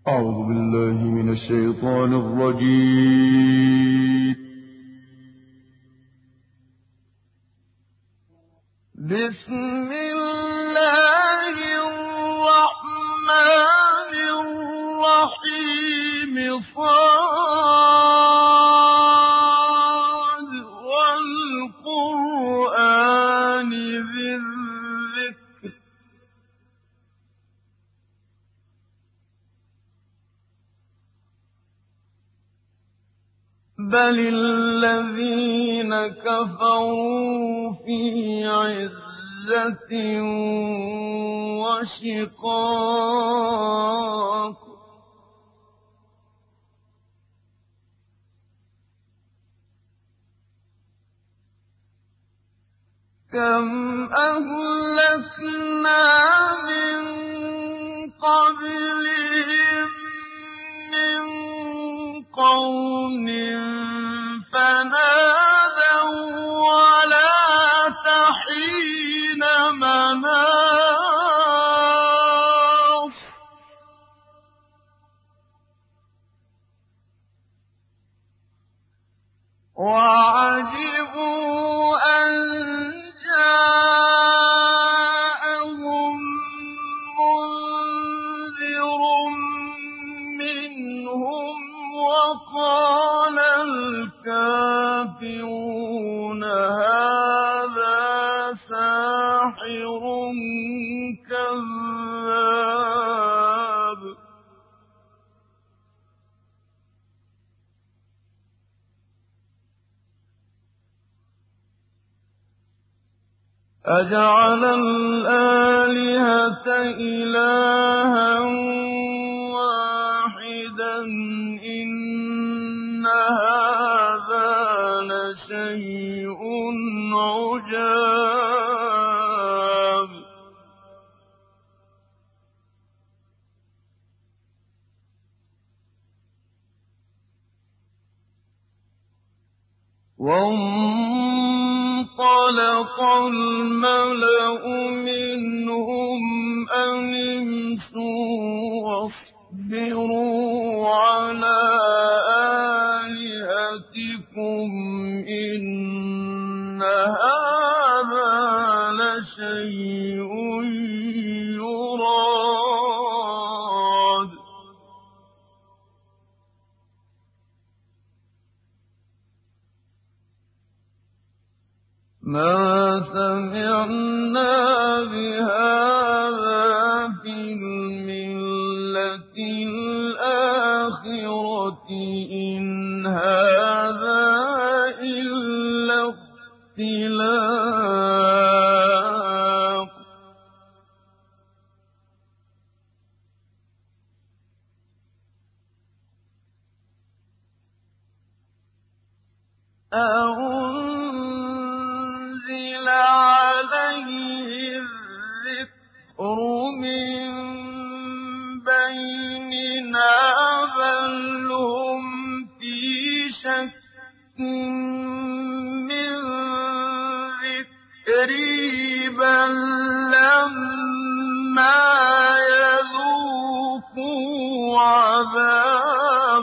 أعوذ بالله من الشيطان الرجيم. بسم الله الرحمن الرحيم. صاد والقرآن ذي الذكر. بل الذين كفروا في عزة وشقاق. كم أهلكنا من قبلهم من قرن فنادوا ولا تحين مناص. وعجبوا أن جاءهم منذر منهم وقال الكافرون هذا ساحر كذاب. أجعل الآلهة إلها واحدا إن هذا لشيء عجاب. وانطلق الملأ منهم أن امشوا واصبروا على آلهتكم إن هذا لشيء يراد. ما سمعنا بهذا في الملة الآخرة إن هذا إلا اختلاق. أنزل عليه الذكر من بيننا بل هم في شك من ذكري بل لما يذوقوا عذاب.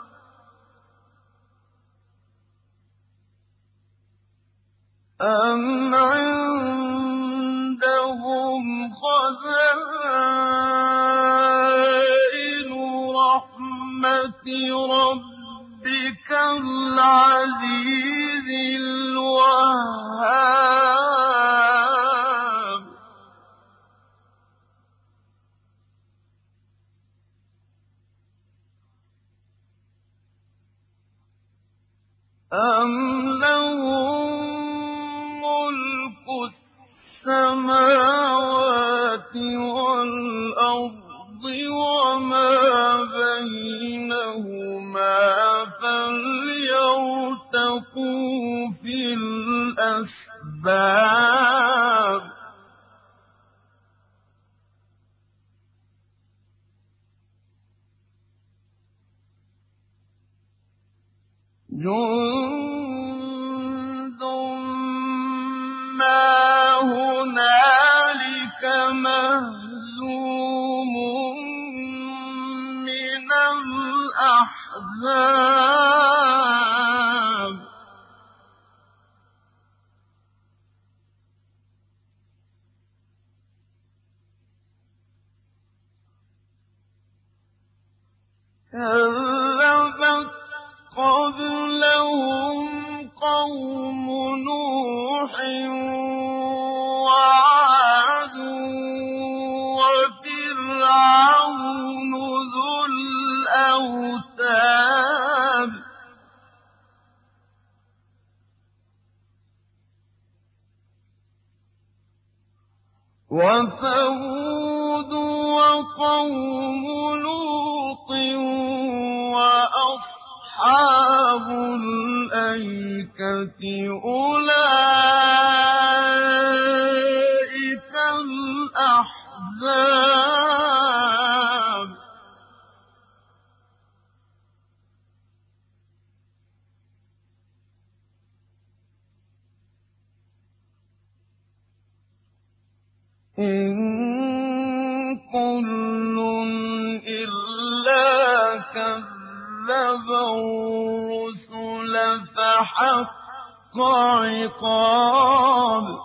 أم عندهم خزائن رحمة ربك العزيز الوهاب. أم لهم ملك السماوات والأرض وما بينهما فليرتقوا في الأسباب. جند ما هنالك مهزوم من الأحزاب كذبت قبلهم قوم نوح وعاد وفرعون ذو الأوتاد وثمود وقوم لوط وأصحاب الأيكة أولئك الأحزاب إن كل إلا كذب الرسل فحق عقاب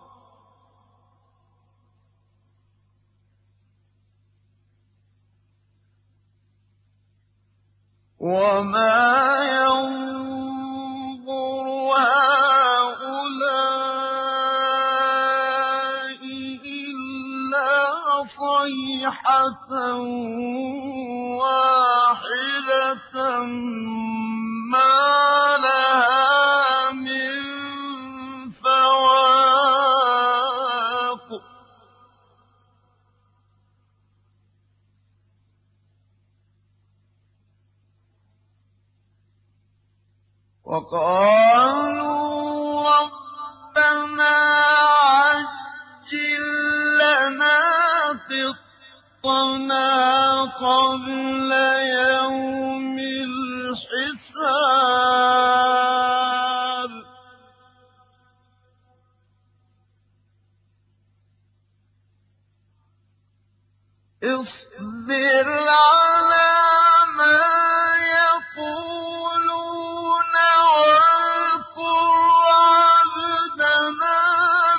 وما ينظر هؤلاء إلا صيحة واحدة ما لها من فواق وقالوا ربنا عجل لنا قطنا قبل يوم الحساب اصبر على ما يقولون واذكر عبدنا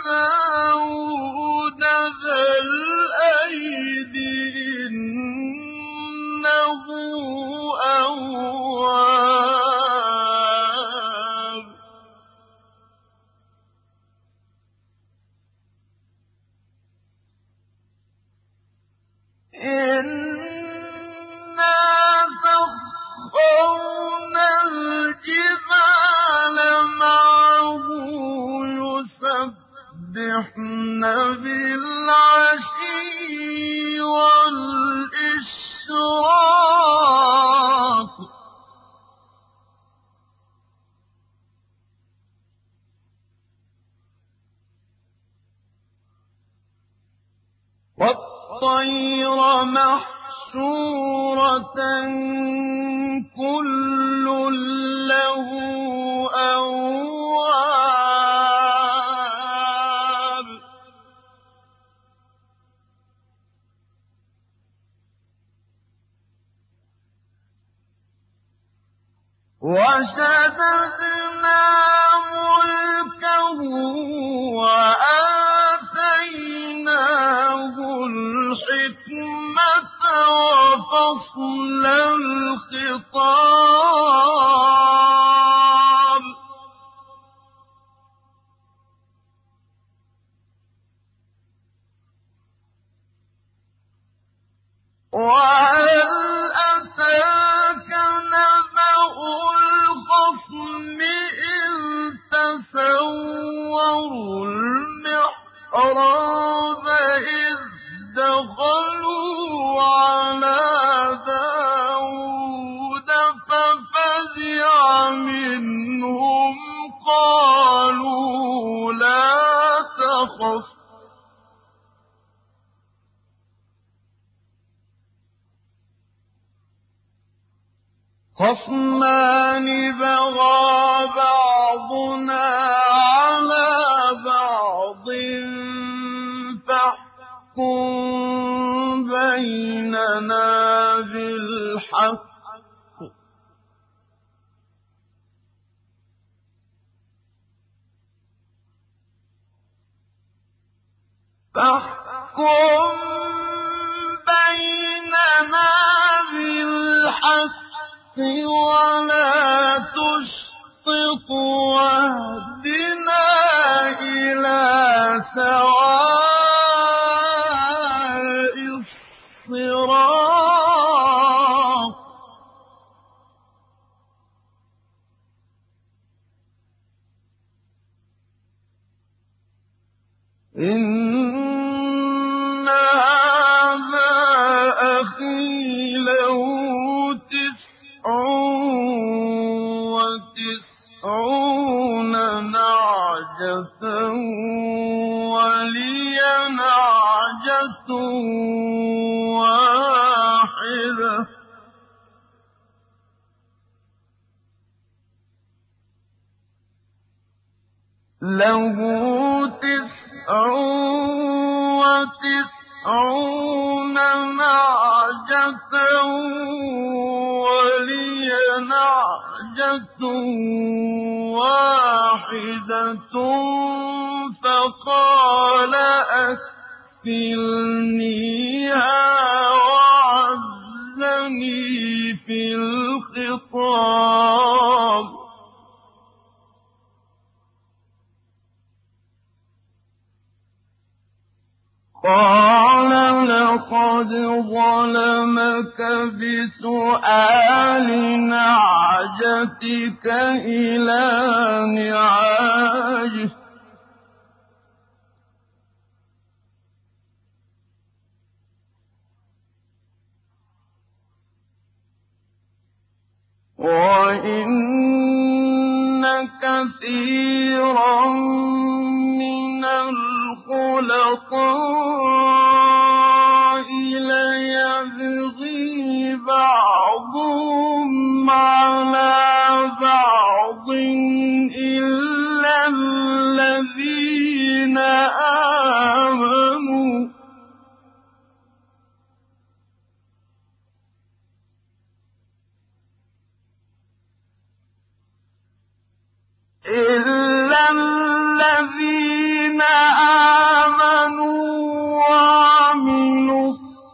داود ذا الأيد إنه أواب إنا سخرنا الجبال معه يسبحن بالعشي والإشراق والطير محشورة كل له أواب وشددنا ملكه وآتيناه الحكمة وفصل الخطاب وهل أتاك نبأ الخصم إذ تسوروا المحراب إذ دخلوا على داود ففزع منهم قالوا لا تخف خصمان بغى بعضنا على بعض فاحكم بيننا بالحق بالحق فاحكم بيننا بالحق ولا تشطط واهدنا إلى سواء الصراط إن هذا أخي له 99 نعجة ولي نعجة واحدة له 99 نعجة ولي نعجة واحدة فقال أكفلنيها وعزني في الخطاب قال لقد ظلمك بسؤال نعجتك إلى نعاجه وإن كثيرا من الخلطاء ليبغي بعضهم على بعض إلا الذين آمنوا وعملوا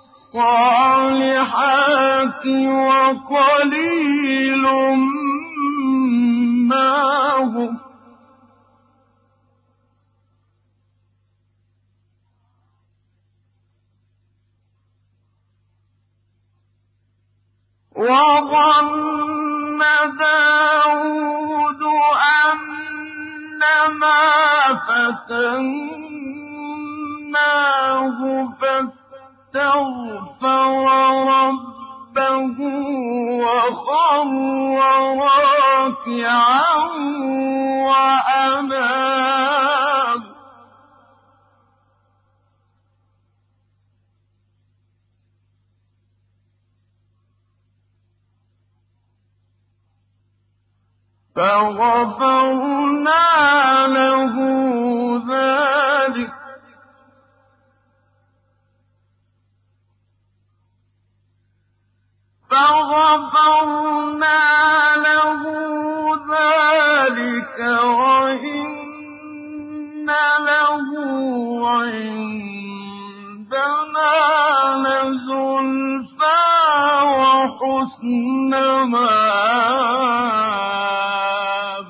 الصالحات وقليل ما هم وظن داود أنما فتناه فاستغفر ربه وخر راكعا وأناب فغفرنا له ذلك وإن له عندنا لزلفى وحسن مآب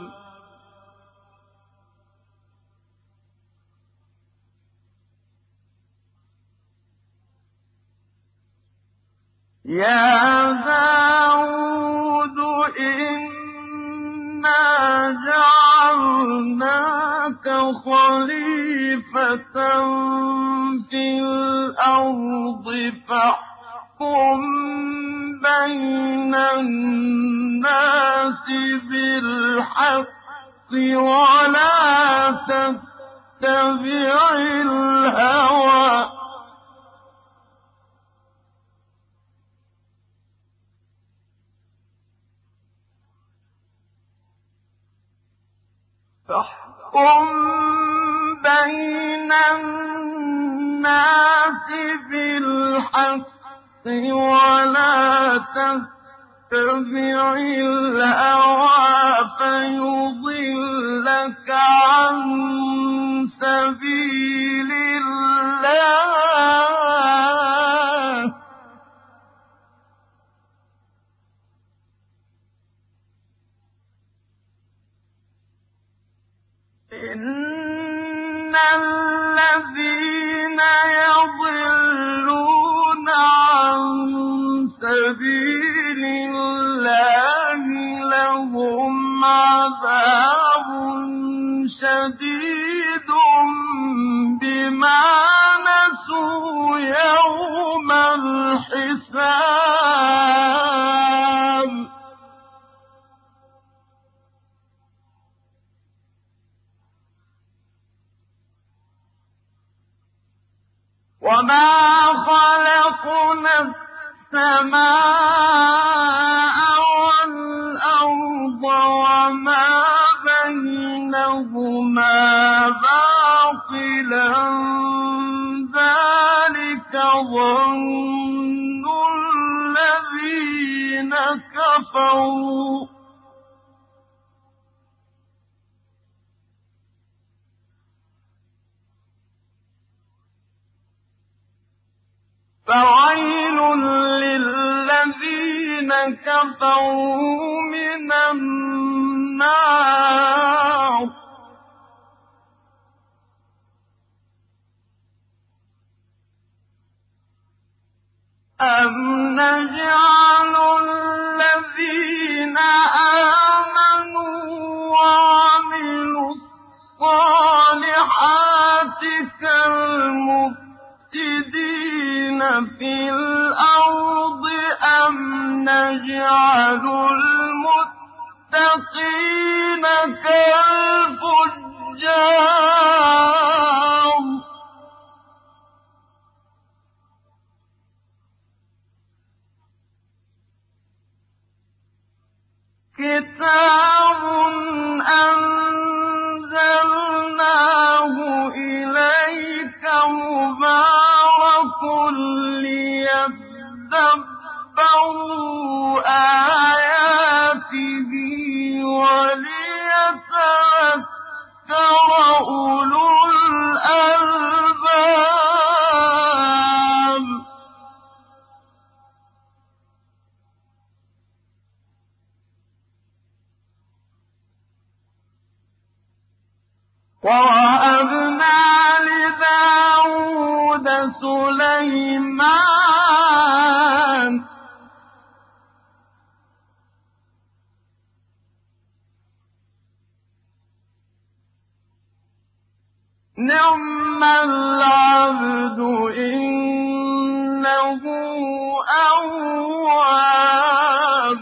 يا داود إنا جعلناك خليفة في الأرض فاحكم بين الناس بالحق ولا تتبع الهوى فاحكم بين الناس بالحق ولا تتبع الهوى فيضلك عن سبيل الله إن الذين يضلون عن سبيل الله لهم عذاب شديد بما نسوا يوم الحساب وما خلقنا السماء والأرض وما بينهما باطلا ذلك ظن الذين كفروا فويل للذين كفروا من النار أم نجعل الذين آمنوا وعملوا الصالحات كالمفسدين في الأرض أم نجعل المتقين كالفجار كتاب أنزلناه إليك مبارك ليدبروا آياته وليتذكر أولو الألباب ووهبنا لداود سليمان نعم العبد إنه أواب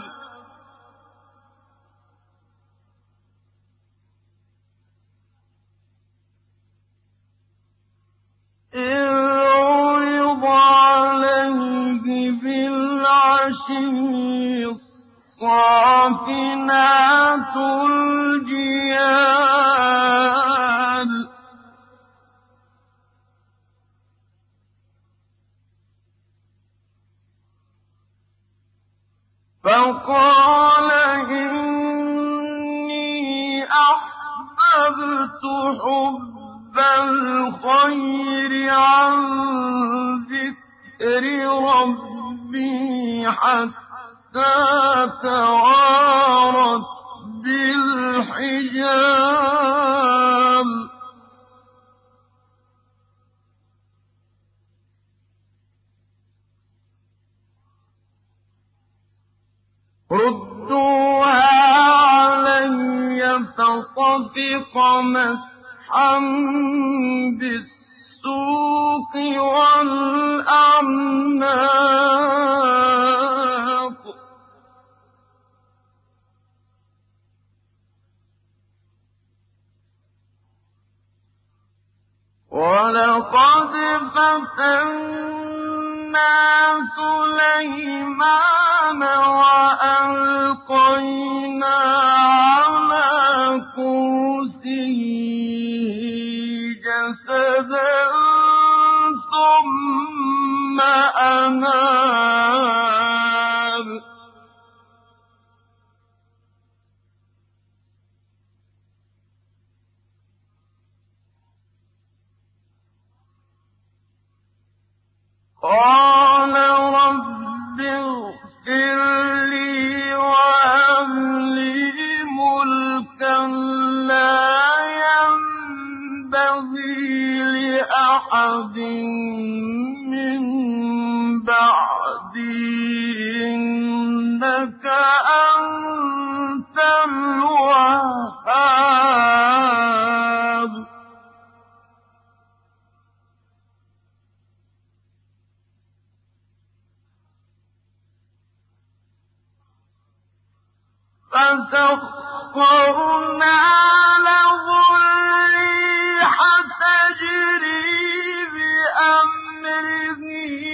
إذ عرض عليه بالعشي الصافنات الجياد فقال إني أحببت حب الخير عن ذكر ربي حتى توارت بالحجاب ردوها علي فطفق مسحا بالسوق والأعناق ولقد فتنا سليمان وألقينا على كرسيه جسدا ثم أناب قَالَ رَبِّ اغْفِرْ لِي وَهَبْ لِي مُلْكًا لَّا يَنبَغِي لِأَحَدٍ مِّن بَعْدِي ۖ إِنَّكَ أَنتَ الْوَهَّابُ. فَسَخَّرْنَا لَهُ الرِّيحَ تَجْرِي بِأَمْرِهِ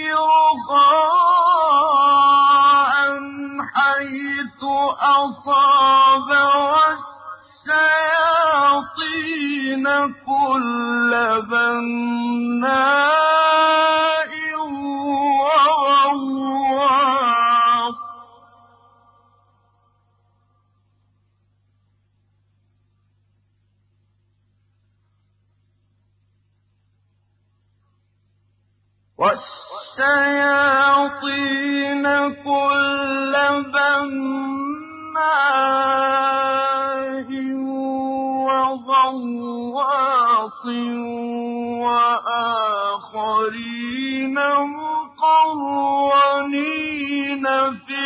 رُخَاءً حَيْثُ أَصَابَ وَالشَّيَاطِينَ كُلَّ بَنَّاءٍ وَغَوَّاصٍ. وَالشَّيَاطِينَ كُلَّ بَنَّاءٍ وَغَوَّاصٍ وَآخَرِينَ مُقَرَّنِينَ فِي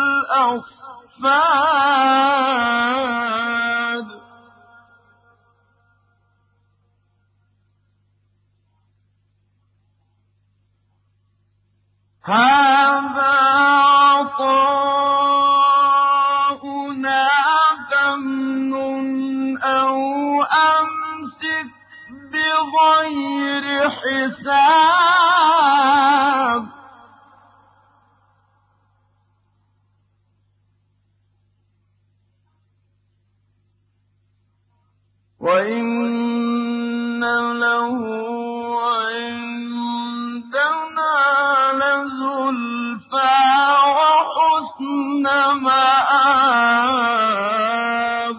الْأَصْفَادِ. هَٰذَا عَطَاؤُنَا فَامْنُنْ أَوْ أَمْسِكْ بِغَيْرِ حِسَابٍ. وَإِنَّ لَهُ عِندَنَا لَزُلْفَىٰ وَحُسْنَ مَآبٍ.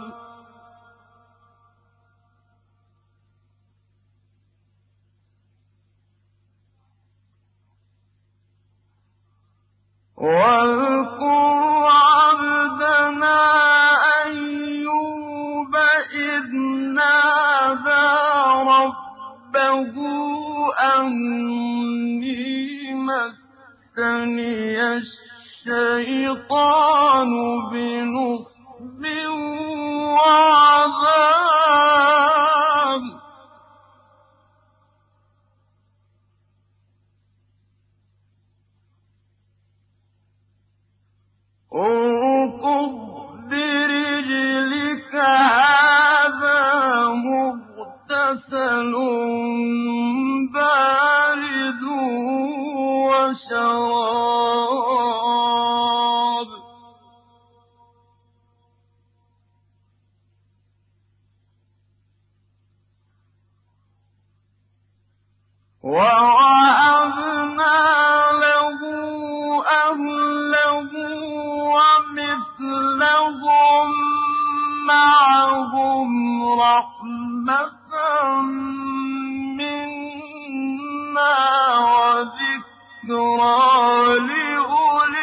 وَاذْكُرْ عَبْدَنَا أَيُّوبَ إِذْ نَادَىٰ رَبَّهُ أَنِّي مَسَّنِيَ الشَّيْطَانُ بِنُصْبٍ وَعَذَابٍ. ارْكُضْ بِرِجْلِكَ ۖ هَٰذَا مُغْتَسَلٌ بَارِدٌ وَشَرَابٌ. وَوَهَبْنَا لَهُ أَهْلَهُ وَمِثْلَهُم مَّعَهُمْ رَحْمَةً مِّنَّا وَذِكْرَىٰ لِأُولِي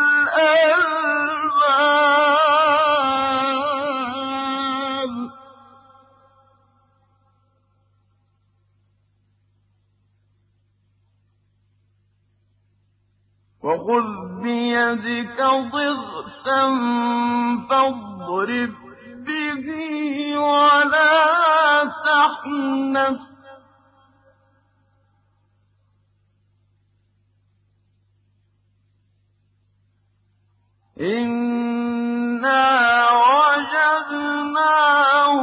الْأَلْبَابِ. وَخُذْ بِيَدِكَ ضِغْثًا فَاضْرِب بِّهِ وَلَا تَحْنَثْ ۗ إِنَّا وَجَدْنَاهُ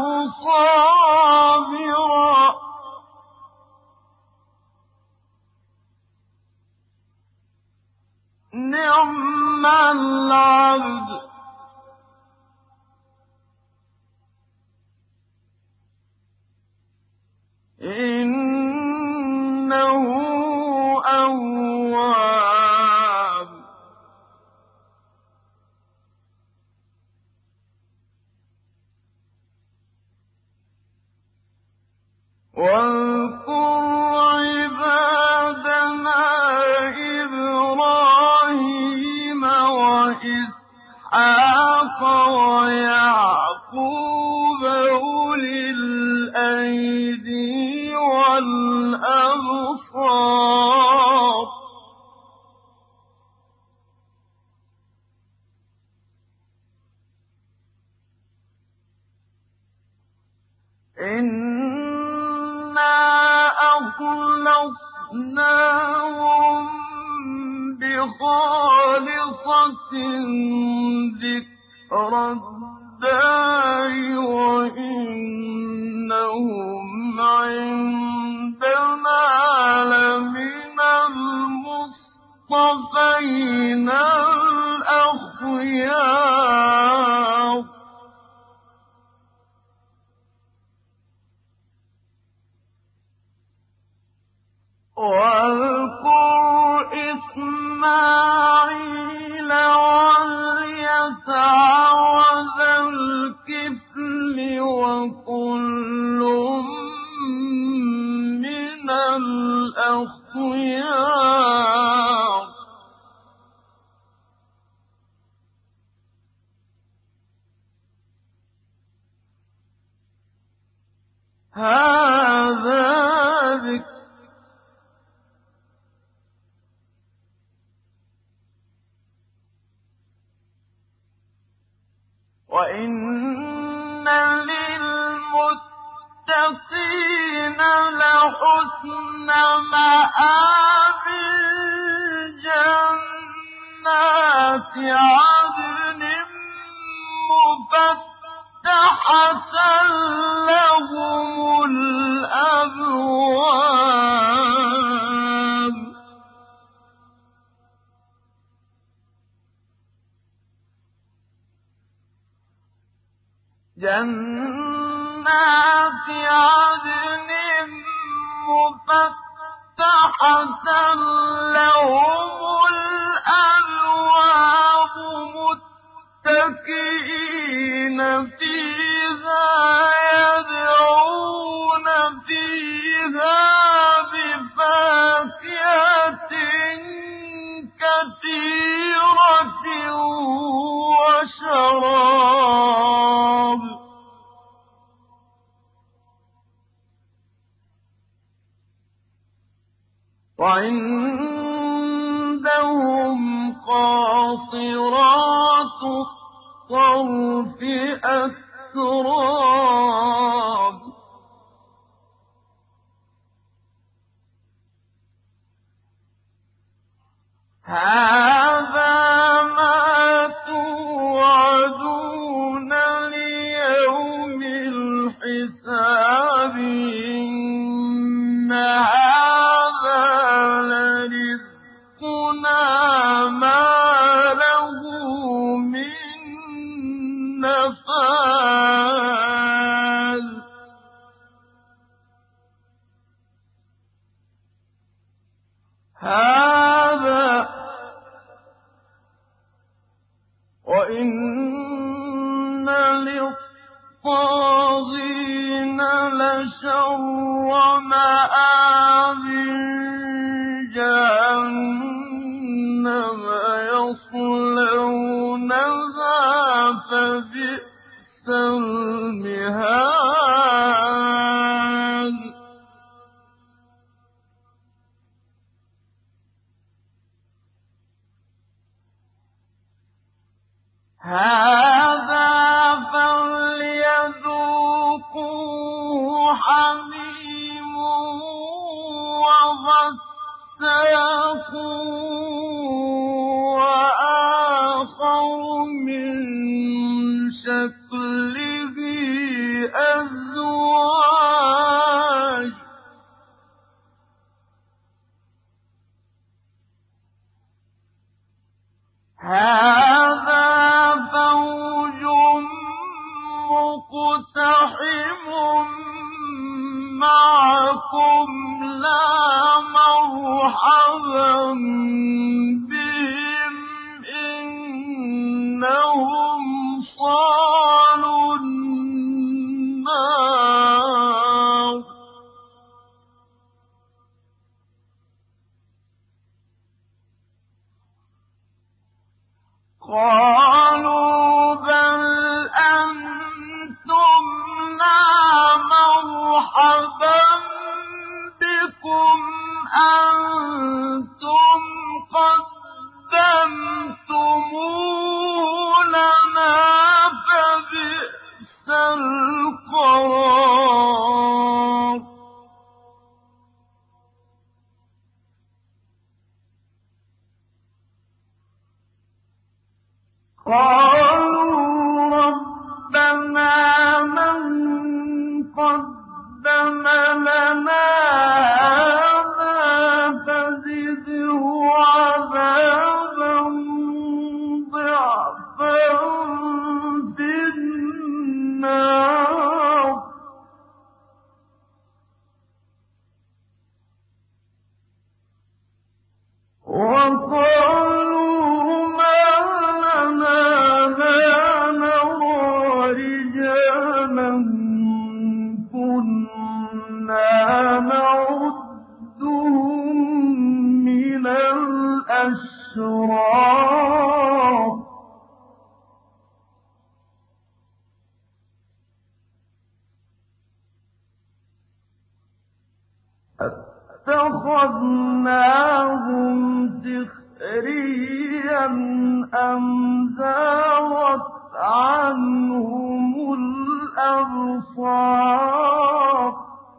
صَابِرًا ۚ نِّعْمَ الْعَبْدُ ۖ إِنَّهُ أَوَّابٌ. وَاذْكُرْ عِبَادَنَا وإسحاق ويعقوب أولي الأيدي والأبصار إنا أخلصناهم بخالصة ذكر الدار وإنهم عندنا لمن المصطفين الأخيار واذكر إسماعيل واليسع وذا الكفل وكل من الأخيار هذا ذكر وإن للمتقين لحسن مآب جنات عدن مفتحة لهم الأبواب جنات عدن مفتحة لهم الأبواب متكئين فيها يدعون فيها بفاكهة كثيرة وشراب وعندهم قاصرات الطرف أتراب هذا ما توعدون ليوم الحساب إن هذا لرزقنا ما له من نفاد هذا وإن للطاغين لشر مآب جهنم يصلونها فبئس المهاد هذا فليذوقوه حميم وغساق وآخر من شكله أزواج هذا فوج مقتحم معكم لا مرحبا بهم إنهم صالون أَتَّخَذْنَاهُمْ سِخْرِيًّا أَمْ زَاغَتْ عَنْهُمُ الْأَبْصَارُ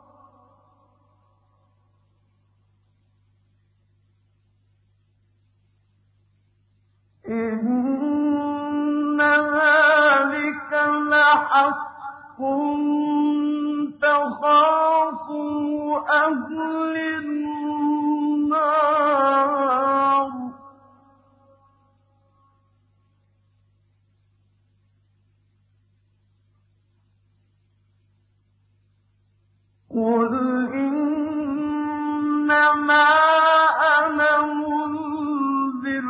إِنَّ ذَلِكَ لَحَقٌّ تَخَاصُمُ أَهْلِ النَّارِ قُلْ إِنَّمَا أَنَا مُنذِرٌ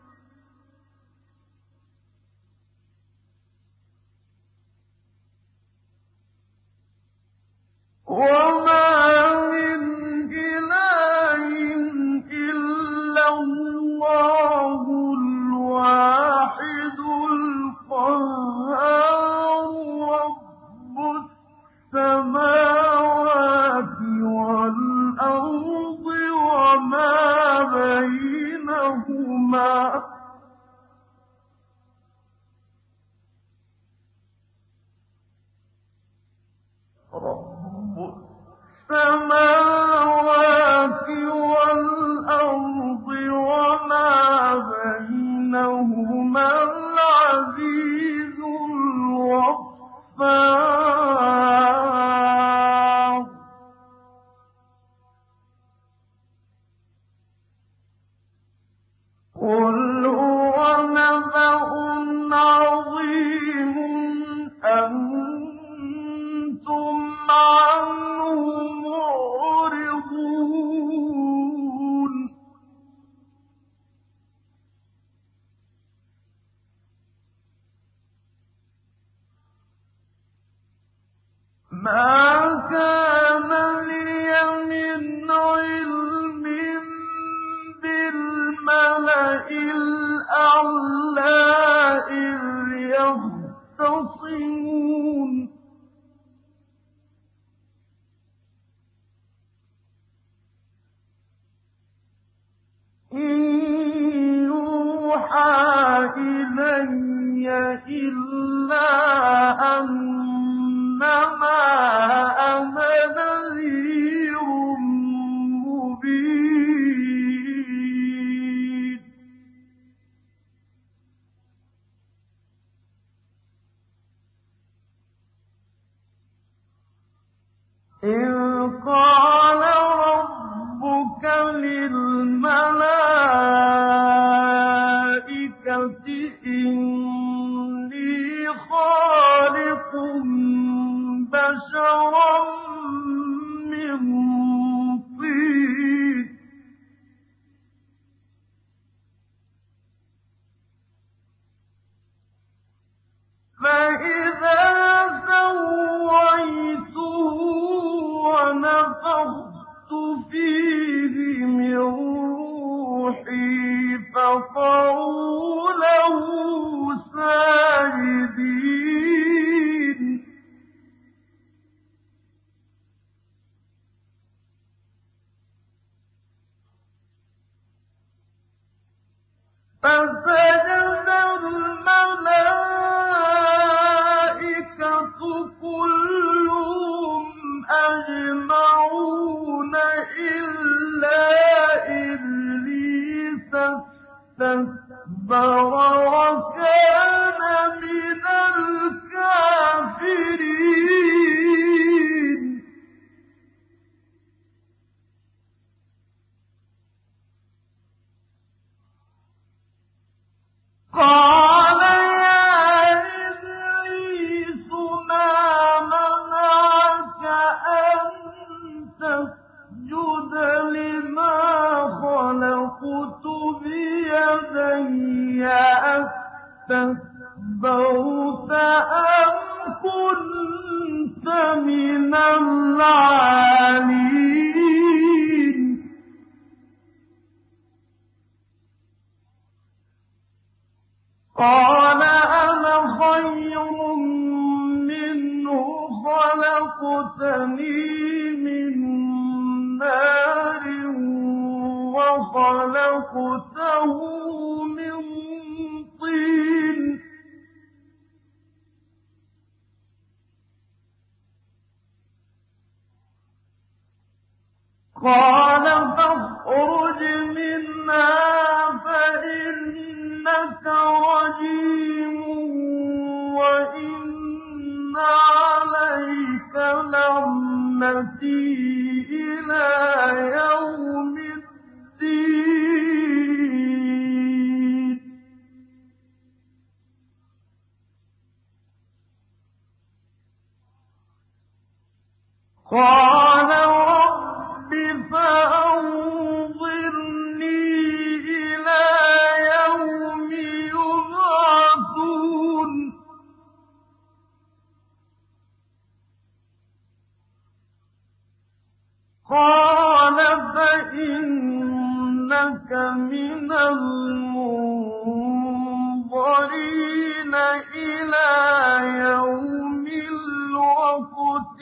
وَمَا مِنْ إِلَٰهٍ إِلَّا اللَّهُ الْوَاحِدُ الْقَهَّارُ رَبُّ السَّمَاوَاتِ وَالْأَرْضِ وَمَا بَيْنَهُمَا رَبُّ السَّمَاوَاتِ وَالْأَرْضِ وَمَا بَيْنَهُمَا الْعَزِيزُ الْغَفَّارُ قُلْ هُوَ نَبَأٌ عَظِيمٌ أَنتُمْ عَنْهُ مُعْرِضُونَ مَا كَانَ لِيَ مِنْ عِلْمٍ بِالْمَلَإِ الْأَعْلَىٰ إِذْ يَخْتَصِمُونَ إِن يُوحَىٰ إِلَيَّ إِلَّا أَنَّمَا أَنَا نَذِيرٌ مُّبِينٌ إِذْ قَالَ رَبُّكَ لِلْمَلَائِكَةِ إِنِّي خَالِقٌ بَشَرًا مِّن طِينٍ فَإِذَا سَوَّيْتُهُ وَنَفَخْتُ فِيهِ مِن رُّوحِي فَقَعُوا لَهُ سَاجِدِينَ فَسَجَدَ الْمَلَائِكَةُ كُلُّهُمْ أَجْمَعُونَ إِلَّا إِبْلِيسَ اسْتَكْبَرَ وَكَانَ مِنَ الْكَافِرِينَ قَالَ يَا إِبْلِيسُ مَا مَنَعَكَ أَن تَسْجُدَ لِمَا خَلَقْتُ بِيَدَيَّ أَسْتَكْبَرْتَ أَمْ كُنتَ مِنَ الْعَالِينَ قَالَ أَنَا خَيْرٌ مِّنْهُ خَلَقْتَنِي مِن نَّارٍ خلقته من طين قال فاخرج منها فإنك رجيم وإن عليك لعنتي إلى يوم الدين قال رب فأنظرني إلى يوم يبعثون قال فإنك من المنظرين إلى يوم الوقت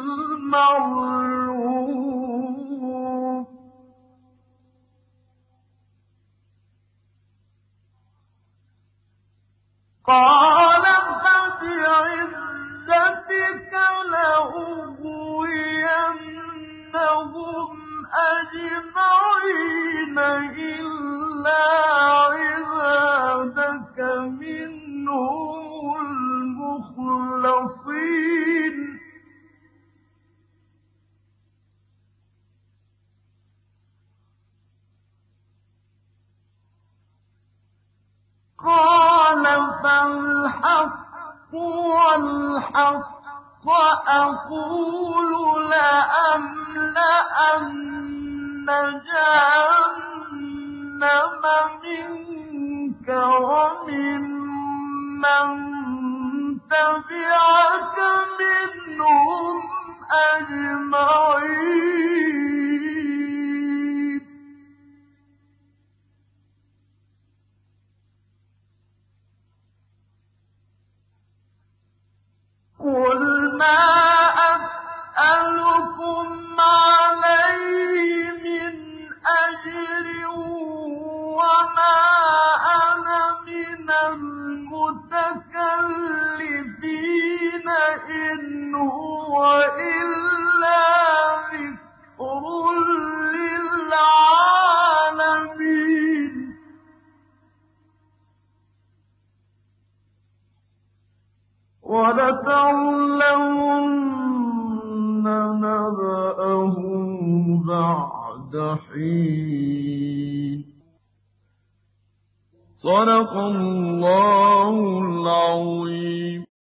المعلوم قال فبعزتك لأغوينهم أجمعين إلا عبادك منهم المخلصين قال فالحق والحق أقول لأملأن جهنم منك وممن تبعك منهم أجمعين قل ما أسألكم عليه من أجر وما أنا من المتكلفين إن هو إلا ذكر للعالمين ولتعلمن نبأه بعد حين صدق الله العظيم